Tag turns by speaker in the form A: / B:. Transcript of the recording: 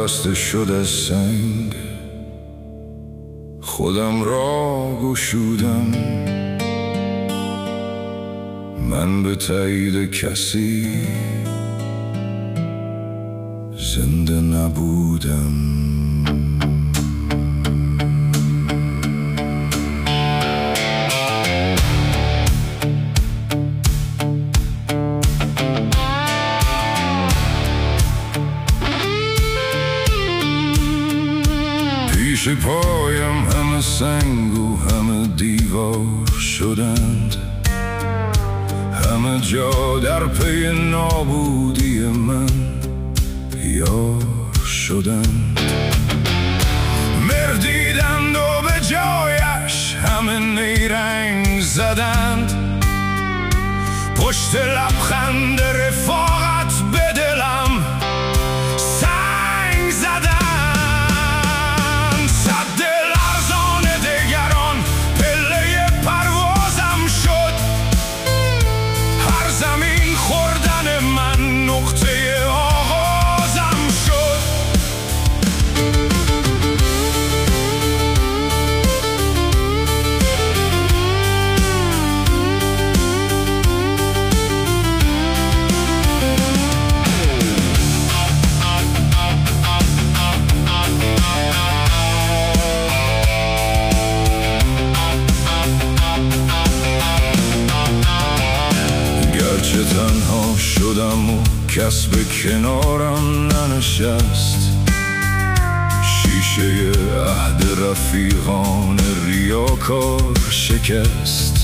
A: بسته شد از سنگ، خودم را گشودم. من به تایید کسی زنده نبودم. پیش پایم همه سنگ و همه دیوار شدند، همه جا در پی نابودی من یار شدند. مردیدند و به جایش همه نیرنگ زدند، پشت لبخند رفاقت به دلم سنگ زدند. صد لرزان دگران پله پروازم شد، هر زمین خوردن من نقطه آغازم شد. گرچه تنها شدم و کس به کنارم ننشست، شیشه عهد رفیقان ریاکار شکست.